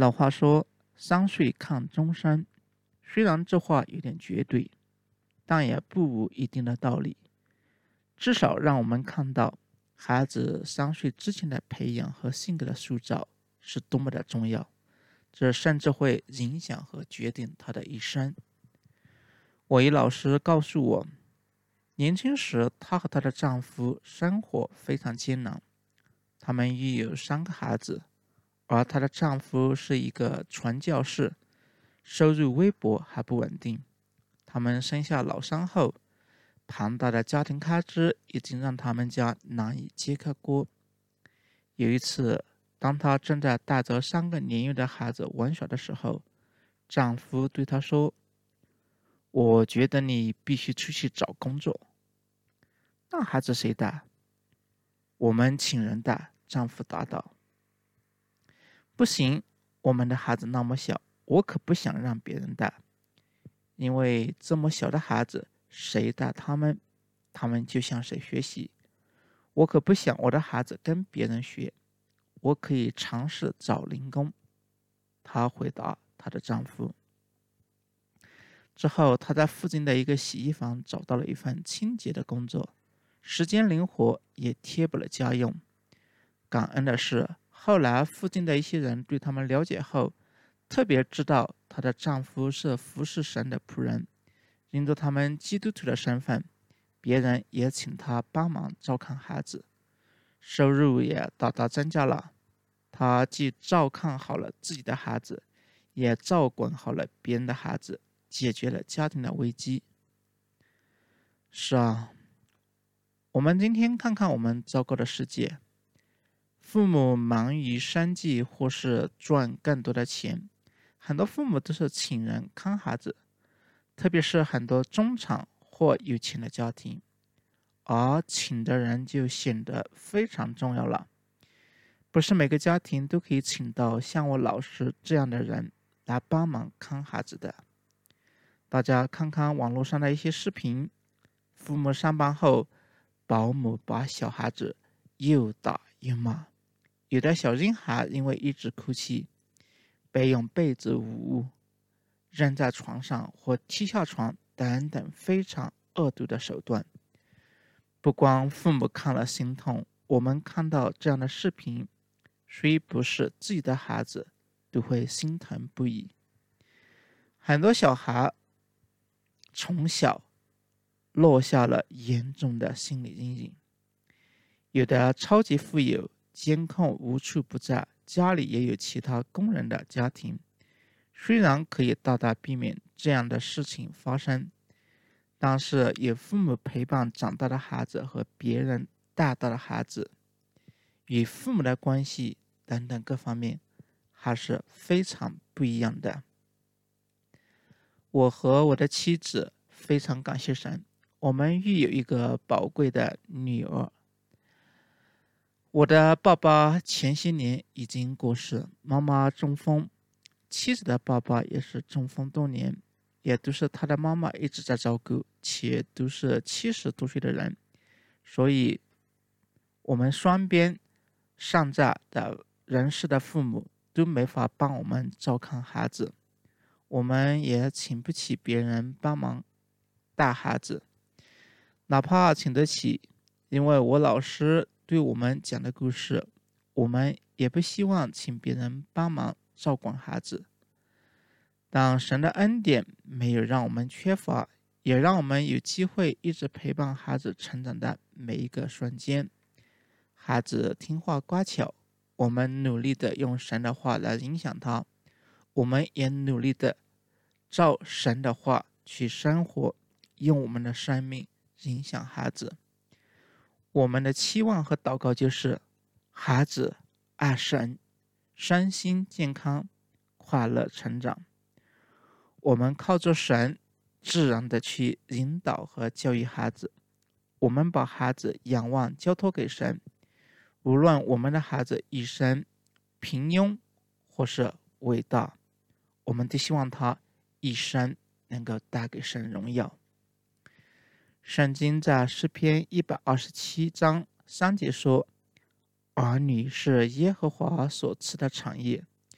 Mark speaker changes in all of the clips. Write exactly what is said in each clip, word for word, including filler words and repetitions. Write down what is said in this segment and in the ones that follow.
Speaker 1: 老话说“三岁看终身”，虽然这话有点绝对，但也不无一定的道理。至少让我们看到孩子三岁之前的培养和性格的塑造是多么的重要，这甚至会影响和决定他的一生。我一老师告诉我，年轻时她和她的丈夫生活非常艰难，他们育有三个孩子，而她的丈夫是一个传教士，收入微薄还不稳定。他们生下老三后，庞大的家庭开支已经让他们家难以揭开锅。有一次，当她正在带着三个年幼的孩子玩耍的时候，丈夫对她说：我觉得你必须出去找工作。那孩子谁带？我们请人带，丈夫答道。不行，我们的孩子那么小，我可不想让别人带，因为这么小的孩子，谁带他们，他们就向谁学习。我可不想我的孩子跟别人学，我可以尝试找零工。她回答她的丈夫。之后，她在附近的一个洗衣房找到了一份清洁的工作，时间灵活，也贴补了家用。感恩的是，后来附近的一些人对他们了解后，特别知道她的丈夫是服侍神的仆人，因着他们基督徒的身份，别人也请她帮忙照看孩子，收入也大大增加了。她既照看好了自己的孩子，也照管好了别人的孩子，解决了家庭的危机。是啊，我们今天看看我们糟糕的世界，父母忙于生计或是赚更多的钱，很多父母都是请人看孩子，特别是很多中产或有钱的家庭，而请的人就显得非常重要了。不是每个家庭都可以请到像我老师这样的人来帮忙看孩子的。大家看看网络上的一些视频，父母上班后，保姆把小孩子又打又骂，有的小婴孩因为一直哭泣，被用被子捂，扔在床上或踢下床等等非常恶毒的手段。不光父母看了心痛，我们看到这样的视频，谁不是自己的孩子都会心疼不已。很多小孩从小落下了严重的心理阴影，有的超级富有，监控无处不在，家里也有其他工人的家庭，虽然可以大大避免这样的事情发生，但是有父母陪伴长大的孩子和别人带大的孩子，与父母的关系等等各方面还是非常不一样的。我和我的妻子非常感谢神，我们育有一个宝贵的女儿。我的爸爸前些年已经过世，妈妈中风，妻子的爸爸也是中风多年，也都是他的妈妈一直在照顾，且都是七十多岁的人，所以我们双边尚在的人世的父母都没法帮我们照看孩子，我们也请不起别人帮忙带孩子，哪怕请得起，因为我老师对我们讲的故事，我们也不希望请别人帮忙照管孩子。但神的恩典没有让我们缺乏，也让我们有机会一直陪伴孩子成长的每一个瞬间。孩子听话乖巧，我们努力的用神的话来影响他，我们也努力的照神的话去生活，用我们的生命影响孩子。我们的期望和祷告就是孩子爱神，身心健康，快乐成长。我们靠着神自然的去引导和教育孩子，我们把孩子仰望交托给神，无论我们的孩子一生平庸或是伟大，我们都希望他一生能够带给神荣耀。圣经在诗篇一百二十七章三节说，儿女是耶和华所赐的产业，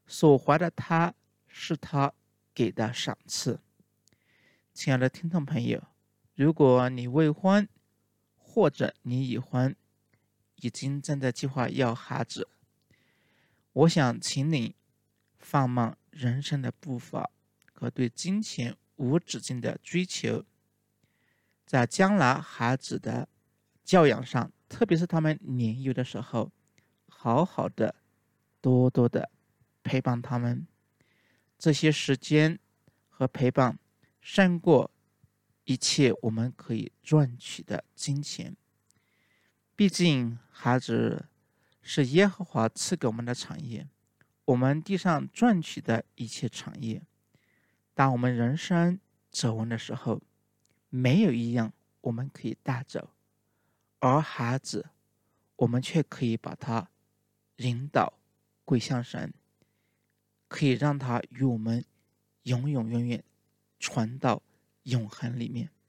Speaker 1: 所怀的他是他给的赏赐。亲爱的听众朋友，如果你未婚，或者你已婚，已经正在计划要孩子，我想请你放慢人生的步伐和对金钱无止境的追求，在将来孩子的教养上，特别是他们年幼的时候，好好的多多的陪伴他们。这些时间和陪伴胜过一切我们可以赚取的金钱。毕竟孩子是耶和华赐给我们的产业，我们地上赚取的一切产业，当我们人生走完的时候，没有一样我们可以带走，而孩子我们却可以把他引导归向神，可以让他与我们永永远远传到永恒里面。